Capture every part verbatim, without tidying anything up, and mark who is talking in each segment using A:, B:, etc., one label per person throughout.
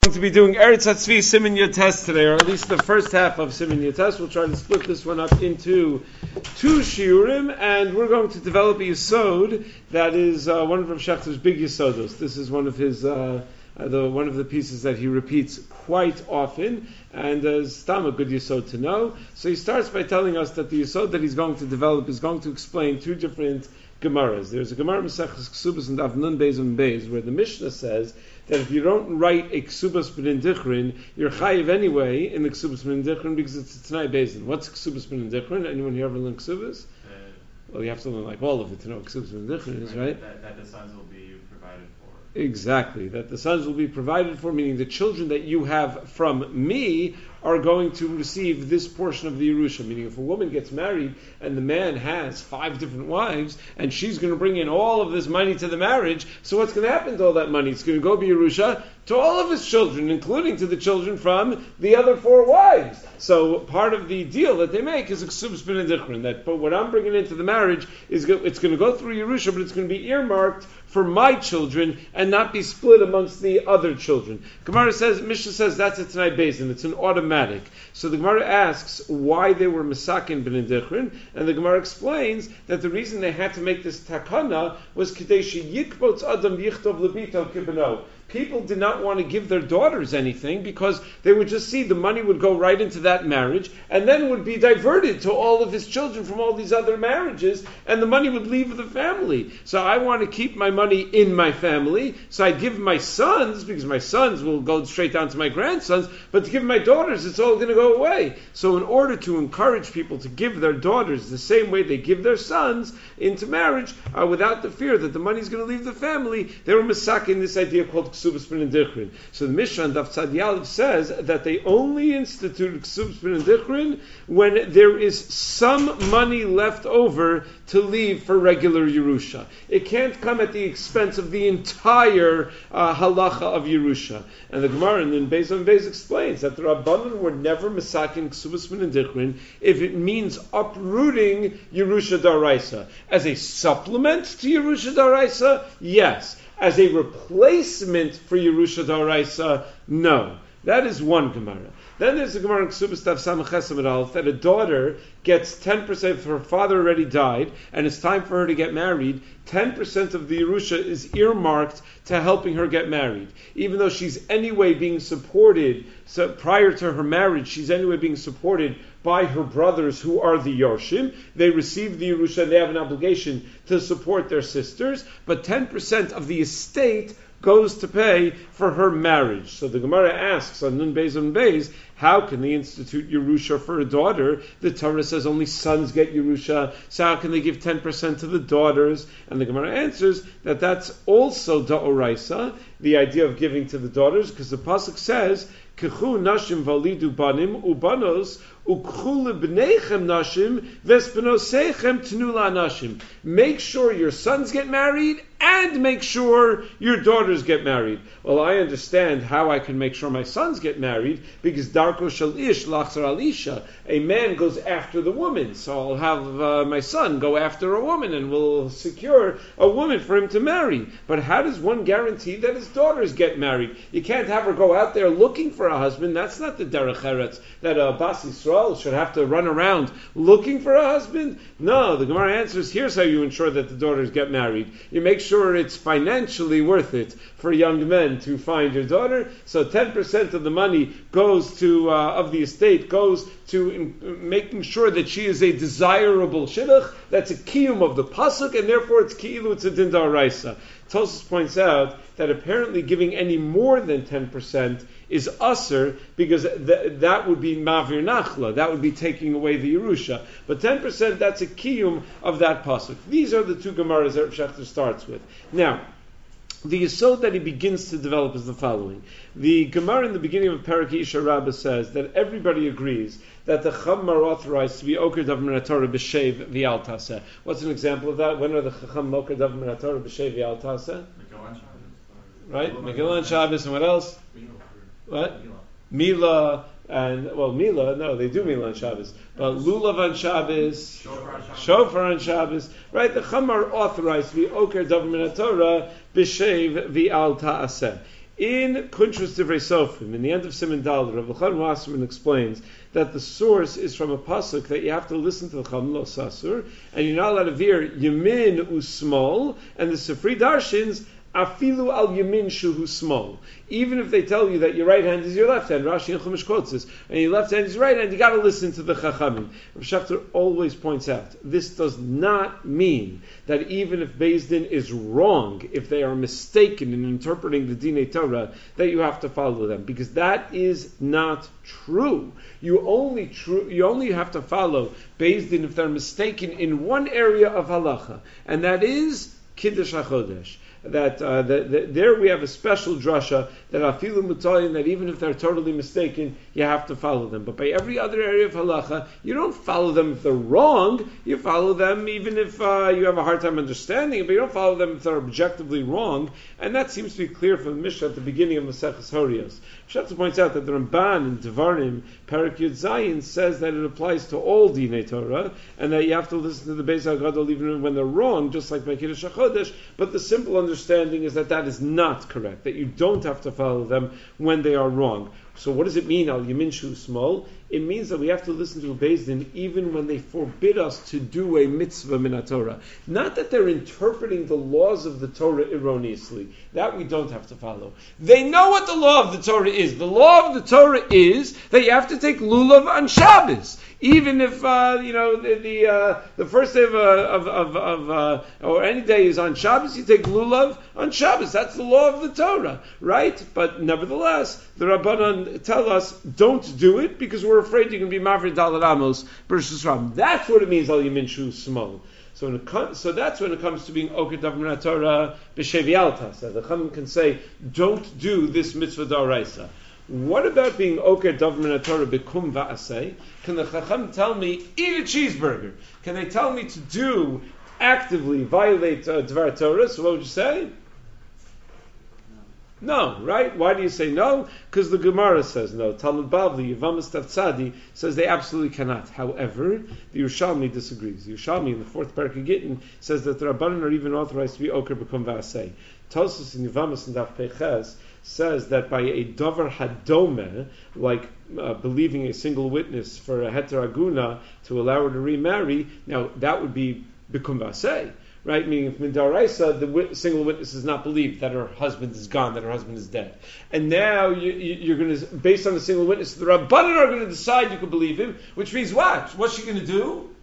A: Going to be doing Eretz Hatzvi Siman Yates today, or at least the first half of Siman Yates. We'll try to split this one up into two shiurim, and we're going to develop a yesod that is uh, one of Rav Shechter's big yesodos. This is one of his uh, uh, the one of the pieces that he repeats quite often, and uh, stam a good yesod to know. So he starts by telling us that the yesod that he's going to develop is going to explain two different Gemaras. There's a Gemara Maseches Ksubas and Daf Nun Beis and Beis where the Mishnah says that if you don't write a Ksubas B'nin Dichrin, you're chayiv anyway in the Ksubas B'nin Dichrin because it's a Tanai Bezin. What's Ksubas B'nin Dichrin? Anyone here ever learn Ksubas? Uh, well, you have to learn like all of it to know what Ksubas B'nin Dichrin is, right?
B: That, that the sons will be provided for.
A: Exactly, that the sons will be provided for, meaning the children that you have from me are going to receive this portion of the Yerusha. Meaning if a woman gets married and the man has five different wives and she's going to bring in all of this money to the marriage, so what's going to happen to all that money? It's going to go be Yerusha to all of his children, including to the children from the other four wives. So part of the deal that they make is a ksubas b'nei dichrin, that but what I'm bringing into the marriage is go, it's going to go through Yerusha, but it's going to be earmarked for my children and not be split amongst the other children. Gemara says, Mishnah says that's a Tanai Bezin. It's an automatic. So the Gemara asks why they were Masakin b'nei dichrin, and the Gemara explains that the reason they had to make this takana was kadeshi yikbotz adam yichtov lebito kibano. People did not want to give their daughters anything because they would just see the money would go right into that marriage and then would be diverted to all of his children from all these other marriages and the money would leave the family. So I want to keep my money in my family, so I give my sons, because my sons will go straight down to my grandsons, but to give my daughters, it's all going to go away. So in order to encourage people to give their daughters the same way they give their sons into marriage, uh, without the fear that the money is going to leave the family, they were masakin this idea called Ksubas B'nei Dichrin. So the Mishnah Daf Tzad Yalev says that they only instituted Ksubas B'nei Dichrin when there is some money left over to leave for regular Yerusha. It can't come at the expense of the entire uh, halacha of Yerusha. And the Gemara in Beis on Beis explains that the Rabbanan were never Masakin Ksubas B'nei Dichrin if it means uprooting Yerusha Daraisa. As a supplement to Yerusha Daraisa, yes. As a replacement for Yerusha D'Oraisa, no. That is one Gemara. Then there's a Gemara in Ksubas Tav Samach Chesed Aleph that a daughter gets ten percent if her father already died and it's time for her to get married. ten percent of the Yerusha is earmarked to helping her get married. Even though she's anyway being supported, so prior to her marriage, she's anyway being supported by her brothers who are the Yorshim. They receive the Yerusha and they have an obligation to support their sisters, but ten percent of the estate goes to pay for her marriage. So the Gemara asks on Nun Beis on Beis, how can they institute Yerusha for a daughter? The Torah says only sons get Yerusha, so how can they give ten percent to the daughters? And the Gemara answers that that's also Da'oraisa, the idea of giving to the daughters, because the Pasuk says, Kechu nashim validu banim ubanos ukchu lebneichem nashim vespenosechem tnula nashim. Make sure your sons get married and make sure your daughters get married. Well, I understand how I can make sure my sons get married because darko shel ish lachzar alisha. A man goes after the woman, so I'll have uh, my son go after a woman and we'll secure a woman for him to marry. But how does one guarantee that his daughters get married? You can't have her go out there looking for a husband. That's not the derech eretz that a Bas Yisrael should have to run around looking for a husband. No, the Gemara answers, here's how you ensure that the daughters get married. You make sure it's financially worth it for young men to find your daughter. So ten percent of the money goes to, uh, of the estate goes to in, making sure that she is a desirable shidduch. That's a kiyum of the pasuk, and therefore it's ki'ilu, it's a din da'oraisa. Tosfos points out that apparently giving any more than ten percent is usher, because th- that would be mavir nachla, that would be taking away the Yerusha. But ten percent, that's a kiyum of that pasuk. These are the two Gemaras that Rav Shechter starts with. Now, the yesod that he begins to develop is the following. The Gemara in the beginning of Parak Isha Rabbah says that everybody agrees that the Chacham are authorized to be Oker Dav Min HaTorah B'Shev V'Al Taseh. What's an example of that? When are the Chacham Oker Dav Min HaTorah B'Shev V'Al Taseh? Right? Megillah and Shabbos, and what else? What? Mila, and, well, Mila, no, they do Mila on Shabbos. But Lulav on Shabbos, Shofar on Shabbos, right? The Chacham are authorized to be Oker Dav Min HaTorah B'Shev V'Al Ta'aseh. In Kuntrus Divrei Sofrim, in the end of Siman Daled, Rav Elchanan Wasserman explains that the source is from a pasuk that you have to listen to the Chacham Lo Sasur, and you're not allowed to veer Yamin Usmol, and the Sifri Darshins Afilu al Yamin Shuhu Small. Even if they tell you that your right hand is your left hand, Rashi and Chumash quotes this, and your left hand is your right hand, you got to listen to the Chachamim. Rav Schachter always points out, this does not mean that even if Beis Din is wrong, if they are mistaken in interpreting the Dinei Torah, that you have to follow them, because that is not true. You only true, you only have to follow Beis Din if they're mistaken in one area of halacha, and that is Kiddush HaChodesh. That, uh, that, that there we have a special drasha that afilu mutayin, that even if they're totally mistaken, you have to follow them. But by every other area of halacha, you don't follow them if they're wrong. You follow them even if uh, you have a hard time understanding it, but you don't follow them if they're objectively wrong. And that seems to be clear from the Mishnah at the beginning of Maseches Horios. Shabbat points out that the Ramban in Devarim, Perek Yud Zayin, says that it applies to all Dinei Torah, and that you have to listen to the Beis HaGadol even when they're wrong, just like by Kiddush HaChodesh. But the simple understanding is that that is not correct, that you don't have to follow them when they are wrong. So what does it mean, al yamin shu small? It means that we have to listen to a Beis Din even when they forbid us to do a mitzvah min Torah. Not that they're interpreting the laws of the Torah erroneously. That we don't have to follow. They know what the law of the Torah is. The law of the Torah is that you have to take lulav on Shabbos. Even if uh, you know the the, uh, the first day of, uh, of, of, of uh, or any day is on Shabbos, you take lulav on Shabbos. That's the law of the Torah, right? But nevertheless, the Rabbanan tell us don't do it because we're afraid you're going to be mavrid daled amos versus ram. That's what it means al yamin shu small. So when it com- so that's when it comes to being oker davar min Torah b'shevi altas. The Chacham can say don't do this mitzvah d'oraisa. What about being oker davar min Torah b'kum va'aseh? Can the Chacham tell me, eat a cheeseburger? Can they tell me to do, actively violate uh, Dvar Torah? So what would you say? No, right? Why do you say no? Because the Gemara says no. Talmud Bavli, Yevamos Tzadi says they absolutely cannot. However, the Yerushalmi disagrees. The Yerushalmi in the fourth Perek of Gittin says that the Rabbanan are even authorized to be oker b'kum va'aseh. Tosfos in Yevamos and Daf Peches says that by a davar hadome, like uh, believing a single witness for a heter aguna to allow her to remarry, now that would be b'kum va'aseh. Right, meaning if midaraisa the wit- single witness is not believed that her husband is gone, that her husband is dead, and now you, you, you're going to, based on the single witness, the Rabbanan are going to decide you can believe him, which means what? What's she going to do?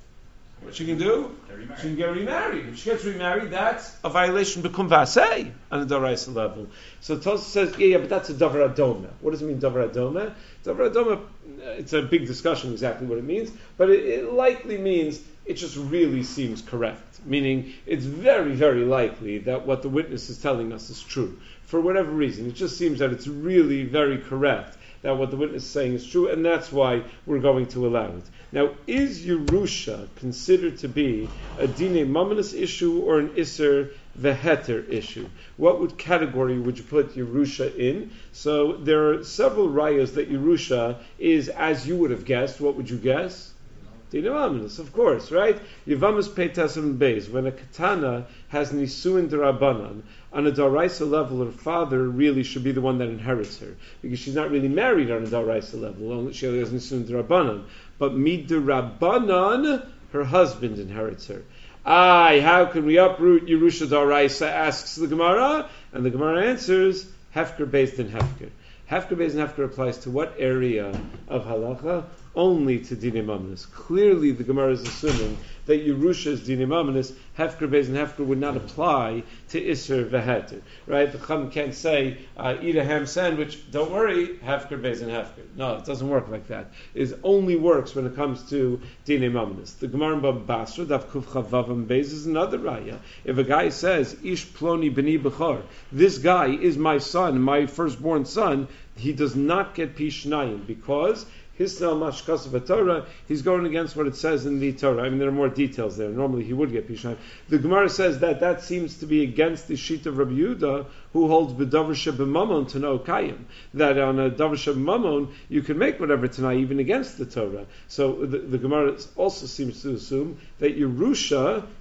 A: What she can do? She can get remarried. If she gets remarried, that's a violation b'kum v'aseh on a daraisa level. So Tosfos says, yeah, yeah, but that's a davar adoma. What does it mean, davar adoma? Davar adoma, it's a big discussion exactly what it means, but it, it likely means it just really seems correct. Meaning, it's very, very likely that what the witness is telling us is true. For whatever reason, it just seems that it's really very correct that what the witness is saying is true, and that's why we're going to allow it. Now, is Yerusha considered to be a Dinei Mamonos issue or an Isser Veheter issue? What would category would you put Yerusha in? So there are several rayos that Yerusha is, as you would have guessed. What would you guess? Dinei Mamonos, of course, right? Yevamos Peitas Beis. When a katana has nisuin derabanan, on a daraisa level, her father really should be the one that inherits her, because she's not really married on a daraisa level. She only has nisuin derabanan. But midirabanan, her husband inherits her. Ay, how can we uproot Yerusha daraisa? Asks the Gemara, and the Gemara answers hefker based in hefker. Hefker based in hefker applies to what area of halacha? Only to Dinei Mamonos. Clearly, the Gemara is assuming that Yerusha is Dinei Mamonos. Hefker Beis and Hefker would not apply to Isser Veheter. Right? The Chacham can't say, uh, eat a ham sandwich, don't worry, Hefker Beis and Hefker. No, it doesn't work like that. It only works when it comes to Dinei Mamonos. The Gemara in Baba Basra, Daf Kuf Chavavam Beis, is another raya. If a guy says, Ish Ploni B'ni Bechor, this guy is my son, my firstborn son, he does not get Pishnayim, because Hisnal Mashkas Torah, he's going against what it says in the Torah. I mean, there are more details there. Normally he would get Pishnayim. The Gemara says that that seems to be against the sheet of Rabbi Yehuda, who holds B'davar Sheb'mamon to no Kayim. That on a Davar Sheb'mamon, you can make whatever Tanai, even against the Torah. So the, the Gemara also seems to assume that Yerusha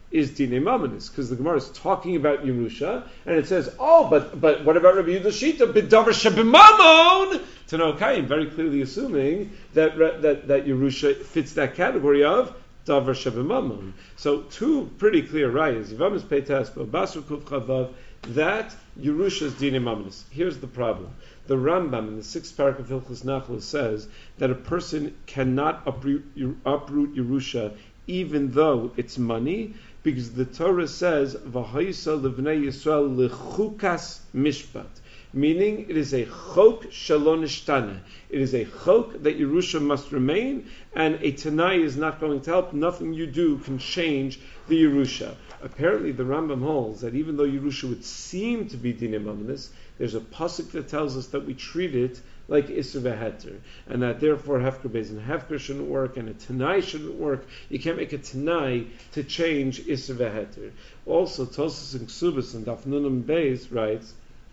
A: is Dinei Mamanis, because the Gemara is talking about Yerusha, and it says, oh, but but what about Rabbi Yehuda Shita? B'davar shebimamon! Tano Kayim, very clearly assuming that, that, that Yerusha fits that category of Davar shebimamon. So two pretty clear rayas. Yivamis Peitas, Basur Kuf Chavav, that Yerusha is Dinei Mamanis. Here's the problem. The Rambam in the sixth parak of Hilchos Nachla says that a person cannot uproot, uproot Yerusha even though it's money, because the Torah says, V'ha'isa l'vnei Yisrael l'chukas mishpat, meaning it is a chok shalon ishtana. It is a chok that Yerusha must remain, and a Tanai is not going to help. Nothing you do can change the Yerusha. Apparently the Rambam holds that even though Yerusha would seem to be Dinei Mamanis, there's a pasuk that tells us that we treat it like Isser v'Heter, and that therefore Hefker Beis and Hefker shouldn't work, and a Tanai shouldn't work. You can't make a Tanai to change Isser v'Heter. Also, Tosfos and Ksubas and Daf Nunam Beis writes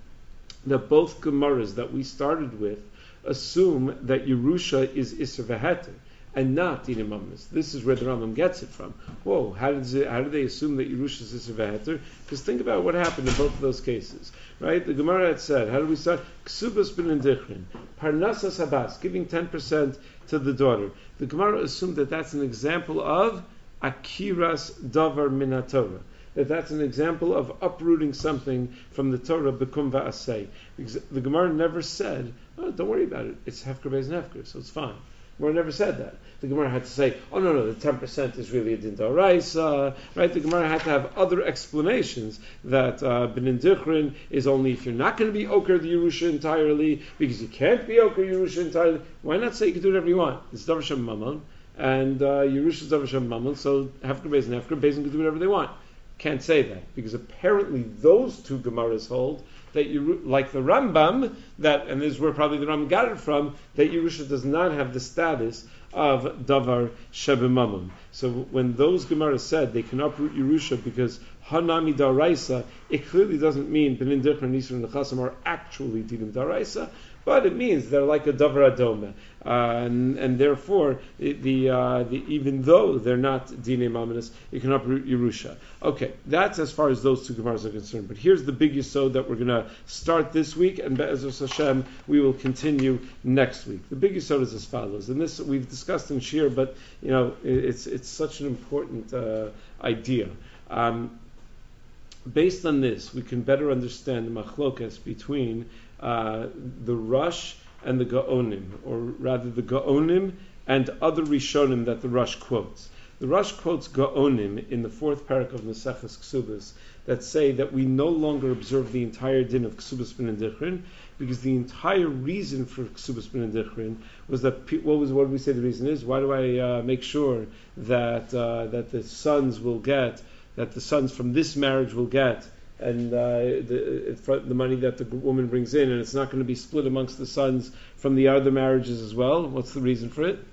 A: that both Gemaras that we started with assume that Yerusha is Isser v'Heter and not Dinei Mamanis. This is where the Rambam gets it from. Whoa, how did it, how do they assume that Yerusha is Isser v'Heter? Because think about what happened in both of those cases, right? The Gemara had said, how do we start? Ksubas bin Dichrin, Parnasas Habas, giving ten percent to the daughter. The Gemara assumed that that's an example of Akiras Davar min HaTorah, that that's an example of uprooting something from the Torah, Bekum va'asei. The Gemara never said, oh, don't worry about it, it's Hefker Beis and Hefker, so it's fine. The Gemara never said that. The Gemara had to say, oh no, no, the ten percent is really a din d'oraisa, right? The Gemara had to have other explanations that uh, B'nin Dichrin is only if you're not going to be Oker the Yerusha entirely, because you can't be Oker Yerusha entirely. Why not say you can do whatever you want? It's Davar Shem Mammon, and uh, Yerusha is Davar Shem Mammon, so Hefker Beis and Hefker, Beis can do whatever they want. Can't say that, because apparently those two Gemaras hold that you, like the Rambam, that, and this is where probably the Rambam got it from, that Yerusha does not have the status of Davar Shebimamon. So when those Gemaras said they can uproot Yerusha because Hanami Daraisa, it clearly doesn't mean Benin Dichra and Yisra and Nechasim are actually Dinim Daraisa, but it means they're like a Davar Adoma. Uh, and, and therefore, it, the, uh, the even though they're not Dinei Mamanis, you can uproot Yerusha. Okay, that's as far as those two Gemaras are concerned. But here's the big yesod that we're going to start this week, and Be'ezus Hashem, we will continue next week. The big yesod is as follows, and this we've discussed in Shir, but you know it's it's such an important uh, idea. Um, based on this, we can better understand the machlokas between uh, the Rush and the Gaonim, or rather the Gaonim and other Rishonim that the Rush quotes. The Rush quotes Gaonim in the fourth parak of Maseches Ksubas that say that we no longer observe the entire din of Ksubas bin Dichrin, because the entire reason for Ksubas bin Dichrin was that pe- what was what did we say the reason is? Why do I uh, make sure that uh, that the sons will get that the sons from this marriage will get and uh, the, the money that the woman brings in, and it's not going to be split amongst the sons from the other marriages as well? What's the reason for it?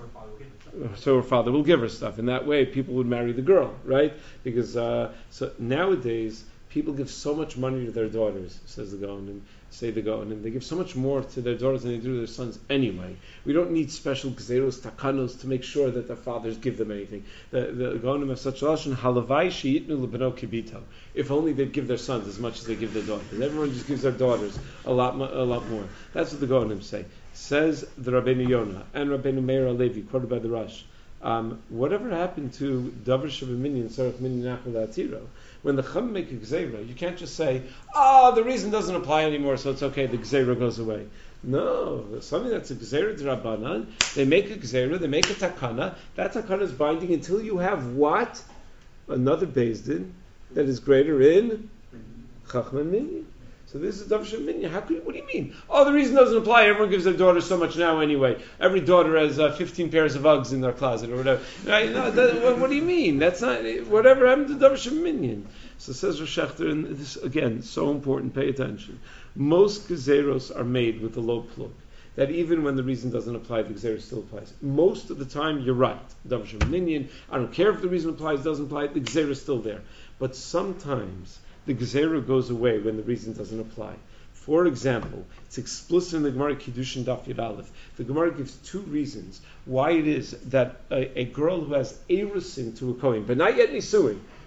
A: So her father will give her stuff. In that way, people would marry the girl, right? Because uh, so nowadays, people give so much money to their daughters, says the Gaonim, say the Gaonim. They give so much more to their daughters than they do to their sons anyway. We don't need special gzeros, takanos to make sure that their fathers give them anything. The, the Gaonim have such a lashon, halavai she'itnu lebeno kibito. If only they'd give their sons as much as they give their daughters. Everyone just gives their daughters a lot, a lot more. That's what the Gaonim say. Says the Rabbeinu Yonah and Rabbeinu Meir Alevi, quoted by the Rush. Um, whatever happened to Davar Shebeminyan, Sarach Minyan Achel Atiro? When the Chum make a Gzeira, you can't just say, oh, the reason doesn't apply anymore, so it's okay, the Gzeira goes away. No, there's something that's a Gzeira D'Rabbanan. They make a Gzeira, they make a Takana. That Takana is binding until you have what? Another Beis Din that is greater in Chachma Minyan. So this is Davar Shebeminyan. How could? What do you mean? Oh, the reason doesn't apply. Everyone gives their daughters so much now anyway. Every daughter has uh, fifteen pairs of Uggs in their closet or whatever. Right? No, that, what, what do you mean? That's not whatever happened to Davar Shebeminyan. So says Rosh Shechter, and this again so important. Pay attention. Most gezeros are made with a low plug. That even when the reason doesn't apply, the gzera still applies. Most of the time, you're right. Davar Shebeminyan. I don't care if the reason applies, doesn't apply. The gzera is still there. But sometimes the Gezerah goes away when the reason doesn't apply. For example, it's explicit in the Gemara Kiddushin Daf Yud Aleph. The Gemara gives two reasons why it is that a, a girl who has erusin to a Kohen, but not yet nisuin,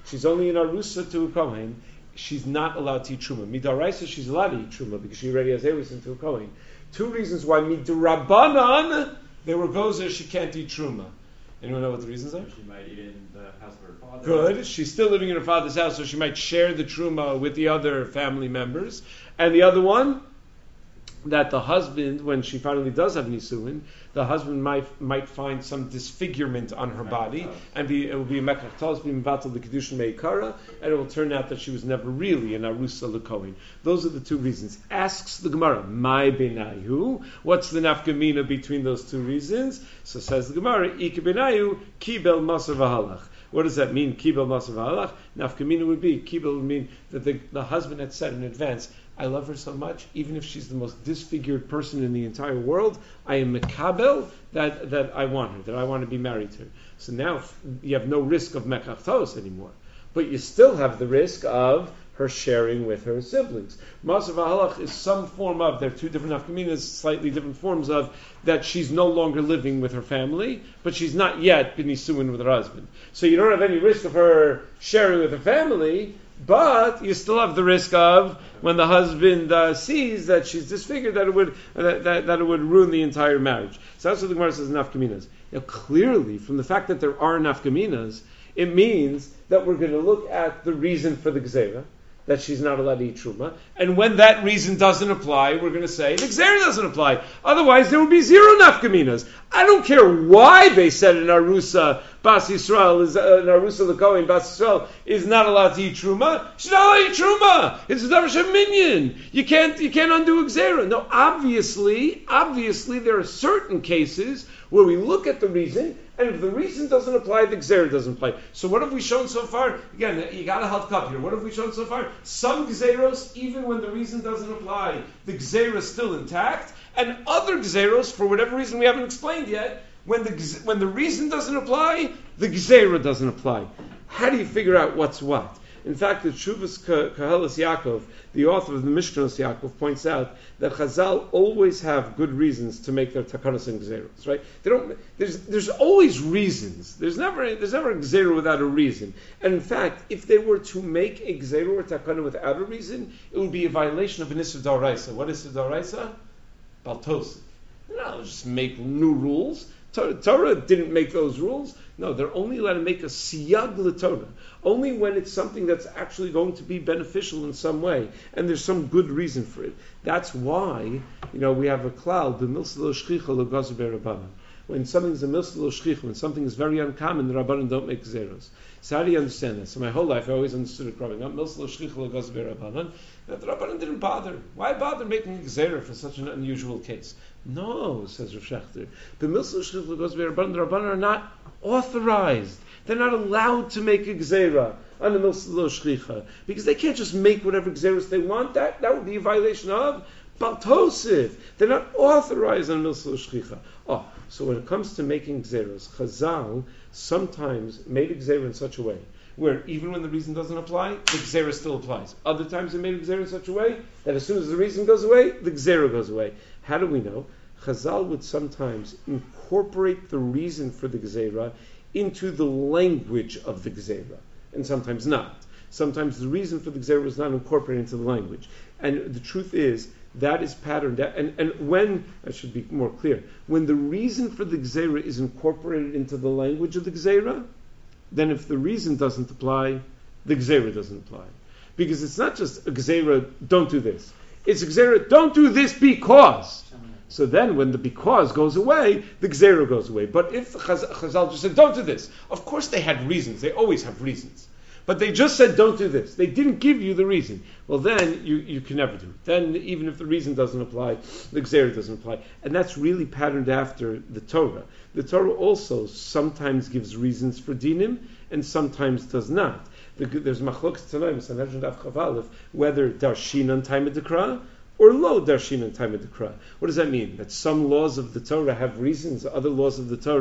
A: she's only in Arusa to a Kohen, she's not allowed to eat Truma. Midaraisa, she's allowed to eat Truma because she already has Eris into a Kohen. Two reasons why Midarabanan, there were gozer, she can't eat Truma. Anyone know what the reasons are?
B: She might eat in the house of her father.
A: Good. She's still living in her father's house, so she might share the Truma with the other family members. And the other one, that the husband, when she finally does have Nisuin, the husband might might find some disfigurement on her body, and be, it will be a Mekach Tos, be Mvatal the Kedushin Meikara, and it will turn out that she was never really an Arusa Lekohen. Those are the two reasons. Asks the Gemara, Mai Benayu, what's the nafkamina between those two reasons? So says the Gemara, Ike Benayu, Kibel Masav Halach. What does that mean, Kibel Masav Halach? Nafkamina would be, Kibel would mean that the, the husband had said in advance, I love her so much, even if she's the most disfigured person in the entire world, I am mekabel that, that I want her, that I want to be married to her. So now you have no risk of mekach tos anymore. But you still have the risk of her sharing with her siblings. Masav halach is some form of, there are two different nafkaminas, slightly different forms of, that she's no longer living with her family, but she's not yet been nisuin with her husband. So you don't have any risk of her sharing with her family, but you still have the risk of when the husband uh, sees that she's disfigured, that it would uh, that, that it would ruin the entire marriage. So that's what the Gemara says nafkaminas. Now, clearly, from the fact that there are nafkaminas, it means that we're going to look at the reason for the gzeira, that she's not allowed to eat truma, and when that reason doesn't apply, we're going to say the gzeira doesn't apply. Otherwise, there would be zero nafkaminas. I don't care why they said in Arusa Bas Yisrael is uh, in Arusa Lekohen Bas Yisrael is not allowed to eat truma. She's not allowed to eat truma. It's a davar minyan. You can't you can't undo gzeira. No, obviously, obviously there are certain cases where we look at the reason, and if the reason doesn't apply, the gzeira doesn't apply. So what have we shown so far? Again, you got to help up here. What have we shown so far? Some gzeiros, even when the reason doesn't apply, the gzeira is still intact, and other gzeiros, for whatever reason we haven't explained yet, when the when the reason doesn't apply, the gzeira doesn't apply. How do you figure out what's what? In fact, the Tshuvas Koheles Yaakov, the author of the Mishkanos Yaakov, points out that Chazal always have good reasons to make their takanos and gzeros. Right? They don't. There's there's always reasons. There's never there's never a gzero without a reason. And in fact, if they were to make a gzero or takana without a reason, it would be a violation of an Issur D'Oraisa. What is Issur D'Oraisa? Baltosif. No, just make new rules. Torah, Torah didn't make those rules. No, they're only allowed to make a siyag l'Torah. Only when it's something that's actually going to be beneficial in some way, and there's some good reason for it. That's why, you know, we have a klal, the milsa lo shchicha lo gazer be'Rabbanan. When something's a milsa lo shchicha, when something is very uncommon, the Rabbanan don't make zeros. So how do you understand that? So my whole life I always understood it growing up, milsa lo shchicha lo gazer be'Rabbanan, that the Rabbanan didn't bother. Why bother making a zera for such an unusual case? No, says Rav Shechter. The milsa lo shchicha lo gazer be'Rabbanan, the Rabbanan are not authorized. They're not allowed to make a gzeira on the milsa lo shchicha because they can't just make whatever gzeiras they want. That that would be a violation of baltosif. They're not authorized on milsa lo shchicha. Oh, so when it comes to making gzeiras, Chazal sometimes made a gzeira in such a way where even when the reason doesn't apply, the gzeira still applies. Other times they made a gzeira in such a way that as soon as the reason goes away, the gzeira goes away. How do we know? Chazal would sometimes incorporate the reason for the gzeira into the language of the gzeira, and sometimes not. Sometimes the reason for the gzeira was not incorporated into the language. And the truth is, that is patterned. And, and when, I should be more clear, when the reason for the gzeira is incorporated into the language of the gzeira, then if the reason doesn't apply, the gzeira doesn't apply. Because it's not just a gzeira, don't do this. It's a gzeira, don't do this because. So then when the because goes away, the gzeira goes away. But if Chaz- Chazal just said, don't do this, of course they had reasons. They always have reasons. But they just said, don't do this. They didn't give you the reason. Well, then you, you can never do it. Then even if the reason doesn't apply, the gzeira doesn't apply. And that's really patterned after the Torah. The Torah also sometimes gives reasons for dinim and sometimes does not. The, there's machlokas tanoim, Sanhedrin Daf Chav Aleph, whether darshin on time of dekra, or lo darshin in time of dekra. What does that mean? That some laws of the Torah have reasons, other laws of the Torah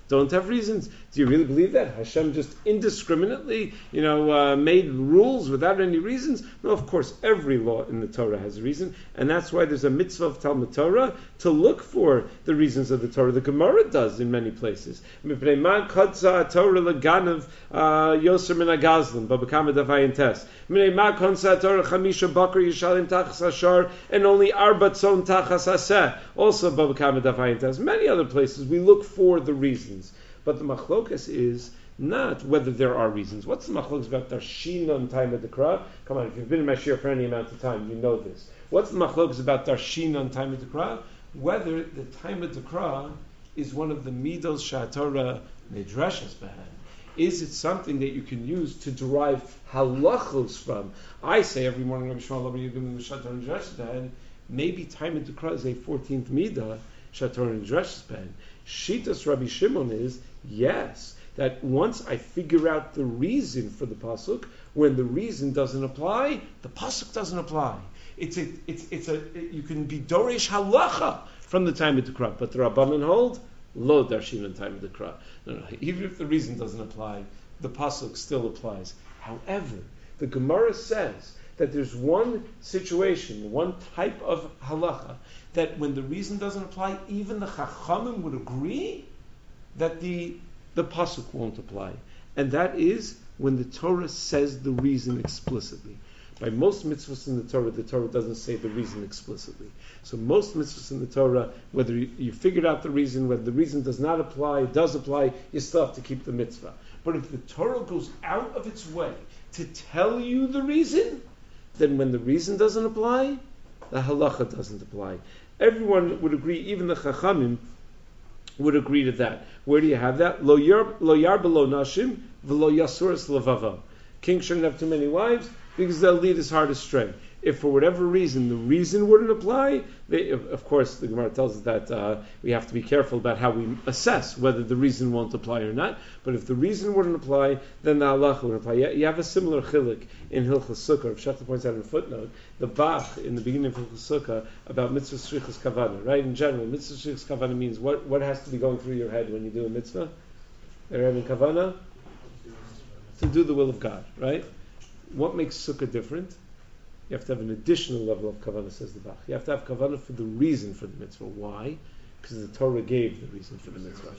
A: don't have reasons. Do you really believe that Hashem just indiscriminately, you know, uh, made rules without any reasons? No, of course, every law in the Torah has a reason, and that's why there's a mitzvah of Talmud Torah to look for the reasons of the Torah. The Gemara does in many places. And only arbatzon tachas aseh. Also, many other places we look for the reasons. But the machlokas is not whether there are reasons. What's the machlokas about darshina and time of the Kra? Come on, if you've been in Mashir for any amount of time, you know this. What's the machlokas about darshina and time of the Kra? Whether the time of the Kra is one of the midos shatorah midrashas behan. Is it something that you can use to derive halachos from? I say every morning, Rabbi Shmuel, Rabbi Yudin, Shatorah midrashas behan. Maybe time of the Kra is a fourteenth midah shatorah midrashas behan. Shitas Rabbi Shimon is, yes, that once I figure out the reason for the pasuk, when the reason doesn't apply, the pasuk doesn't apply. It's a, it's, it's a, it, you can be doresh halacha from the time of the Kra, but the Rabbanan hold lo darshin in time of the Kra. No, no, even if the reason doesn't apply, the pasuk still applies. However, the Gemara says that there's one situation, one type of halacha, that when the reason doesn't apply, even the Chachamim would agree that the the pasuk won't apply, and that is when the Torah says the reason explicitly. By most mitzvahs in the Torah, the Torah doesn't say the reason explicitly. So most mitzvahs in the Torah, whether you, you figured out the reason, whether the reason does not apply, does apply, you still have to keep the mitzvah. But if the Torah goes out of its way to tell you the reason, then when the reason doesn't apply, the halacha doesn't apply. Everyone would agree, even the Chachamim would agree to that. Where do you have that? Lo yar below nashim, v'lo yasuras levava. King shouldn't have too many wives because they'll lead his heart astray. If for whatever reason the reason wouldn't apply, they, of, of course the Gemara tells us that uh, we have to be careful about how we assess whether the reason won't apply or not. But if the reason wouldn't apply, then the halacha would apply. You, you have a similar chilik in Hilchos Sukkah. Shachar points out in a footnote, the Bach in the beginning of Hilchos Sukkah about mitzvah shrichas kavana. Right, in general, mitzvah shrichas kavana means what, what has to be going through your head when you do a mitzvah? They're having kavana to do the will of God. Right? What makes Sukkah different? You have to have an additional level of kavanah, says the Bach. You have to have kavanah for the reason for the mitzvah. Why? Because the Torah gave the reason for the mitzvah.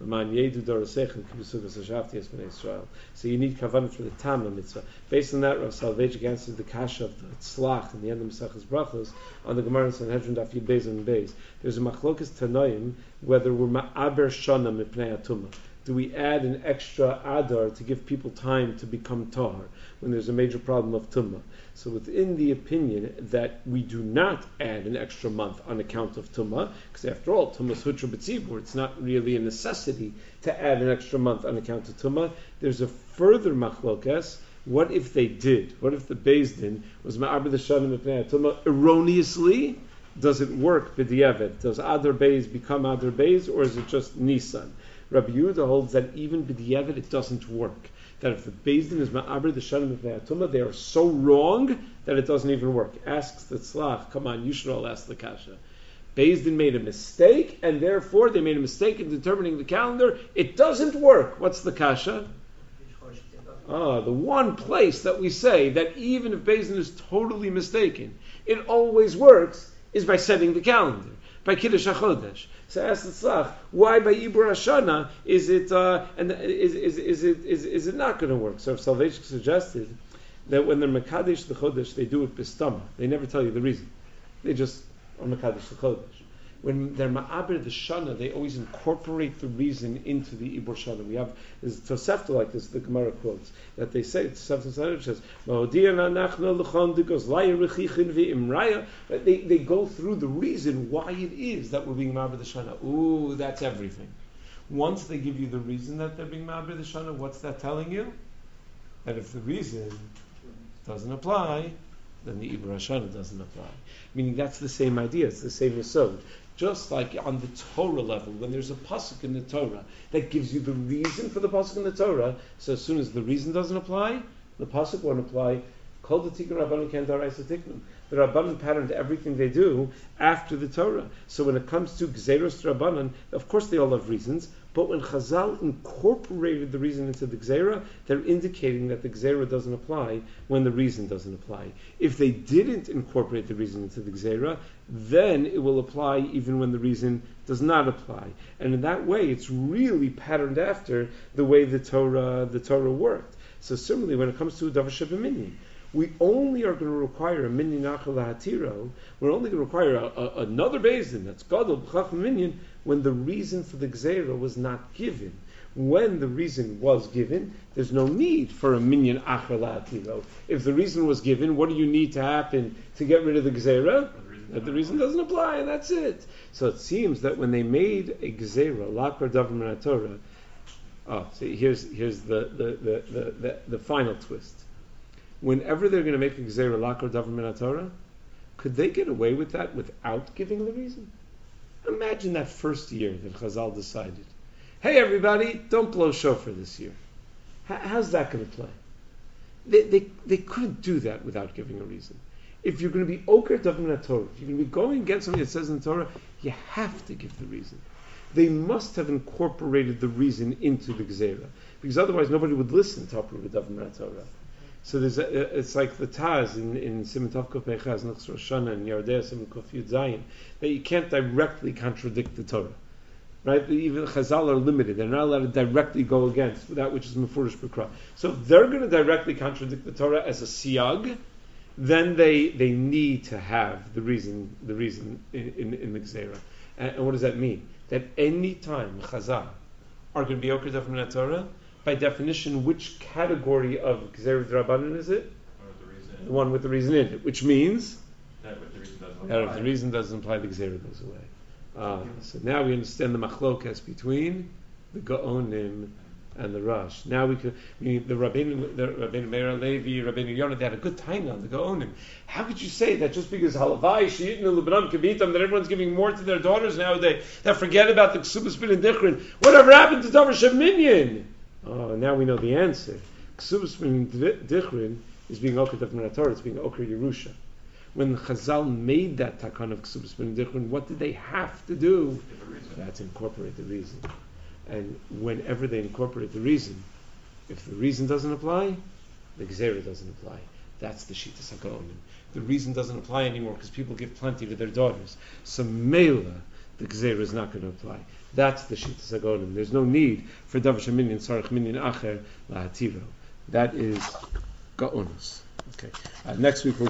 A: So you need kavanah for the Tama mitzvah. Based on that, Rav Soloveitchik answered the kasha of the tzlach in the end of Mesachas Brachos on the Gemara in Sanhedrin Daf Yud Beis and Beis. There's a machlokas tanoim whether we're ma'aber shana mipnei atumah. Do we add an extra adar to give people time to become tahar when there's a major problem of tumah? So within the opinion that we do not add an extra month on account of tumah, because after all, tumah's hutra b'tzibur, it's not really a necessity to add an extra month on account of tumah. There's a further machlokas. What if they did? What if the Beis Din was ma'aber l'shana mipnei tumah erroneously? Does it work b'diavad? Does Adar Beis become Adar Beis, or is it just Nisan? Rabbi Yehuda holds that even b'diavad it doesn't work. That if the Beis Din is ma'aber the shana mipnei atumah, they are so wrong that it doesn't even work. Asks the tzlach, come on, you should all ask the kasha. Beis Din made a mistake, and therefore they made a mistake in determining the calendar. It doesn't work. What's the kasha? Ah, the one place that we say that even if Beis Din is totally mistaken, it always works is by setting the calendar, by Kiddush HaChodesh. So ask the tzlach, why by Ibur Hashana is it uh, and is, is is it is is it not going to work? So Soloveitchik suggested that when they're Mekadesh the Chodesh, they do it b'stama. They never tell you the reason. They just are Mekadesh the Chodesh. When they're Ma'aber the Shana, they always incorporate the reason into the Ibur Shana. We have there's Tosefta like this, the Gemara quotes, that they say, Tosefta says, they, they go through the reason why it is that we're being Ma'aber the Shana. Ooh, that's everything. Once they give you the reason that they're being Ma'aber the Shana, what's that telling you? That if the reason doesn't apply, then the Ibur Hashana doesn't apply. Meaning that's the same idea, it's the same yesod. Just like on the Torah level, when there's a pasuk in the Torah that gives you the reason for the pasuk in the Torah, so as soon as the reason doesn't apply, the pasuk won't apply. Kol the tikkun rabbanu ken daraisa tiknun. The Rabbanan patterned everything they do after the Torah. So when it comes to Gzeiros Rabbanan, of course they all have reasons, but when Chazal incorporated the reason into the Gzeira, they're indicating that the Gzeira doesn't apply when the reason doesn't apply. If they didn't incorporate the reason into the Gzeira, then it will apply even when the reason does not apply. And in that way, it's really patterned after the way the Torah the Torah worked. So similarly, when it comes to Davar Shebeminyan, we only are going to require a minyan achal lahatiro. We're only going to require a, a, another bezin that's gadol b'chach minyan when the reason for the gzeira was not given. When the reason was given, there's no need for a minyan achal lahatiro. If the reason was given, what do you need to happen to get rid of the gzeira? That the reason doesn't apply, and that's it. So it seems that when they made a gzeira, lakar davar min haTorah, oh, see, here's here's the the the the, the, the final twist. Whenever they're going to make a Gzeira Lakar Davar Min HaTorah, could they get away with that without giving the reason? Imagine that first year that Chazal decided, hey everybody, don't blow shofar this year. H- how's that going to play? They, they, they couldn't do that without giving a reason. If you're going to be Oker Davar Min HaTorah, if you're going to be going against something that says in the Torah, you have to give the reason. They must have incorporated the reason into the Gzeira, because otherwise nobody would listen to Oker Davar Min HaTorah. So there's a, it's like the Taz in, in Siman Tov Kuf Peichaz, Nechus Rosh Hashanah, and Yardei Siman Kuf Yud Zayin, that you can't directly contradict the Torah. Right? Even Chazal are limited. They're not allowed to directly go against that which is Mefurish B'Kra. So if they're going to directly contradict the Torah as a siyag, then they they need to have the reason the reason in, in, in the Gzeira. And, and what does that mean? That any time Chazal are going to be Oker Davar Min HaTorah, by definition, which category of Gzeira D'Rabbanan is it? The, the one with the reason in it, which means
B: that if the reason doesn't
A: that
B: apply,
A: if the reason doesn't apply, the Gzeira goes away. Uh, so now we understand the machlokas between the Gaonim and the Rosh. Now we could, I mean, the Rabbeinu, the Rabbeinu Meir Levi, Rabbeinu Yonah, they had a good time on the Gaonim. How could you say that just because Halavai, Sheyitin, Lubnam, Kabitam, that everyone's giving more to their daughters nowadays, that forget about the Ksubas Bin Dichrin? Whatever happened to Davar Sheminyan? Oh, now we know the answer. Ksubas Bin Dichrin is being Oker Davar Min HaTorah, it's being Oker Yerusha. When Chazal made that takan of Ksubas Bin Dichrin, what did they have to do? That's incorporate the reason. And whenever they incorporate the reason, if the reason doesn't apply, the Gzeira doesn't apply. That's the Shittas HaGaonim. The reason doesn't apply anymore because people give plenty to their daughters. So Mela, the Gzeira is not going to apply. That's the Shittas HaGaonim. There's no need for Davar Sheminyan, Sarach Minyan Acher, Lahatiro. That is Gaonus. Okay. Uh, next week we'll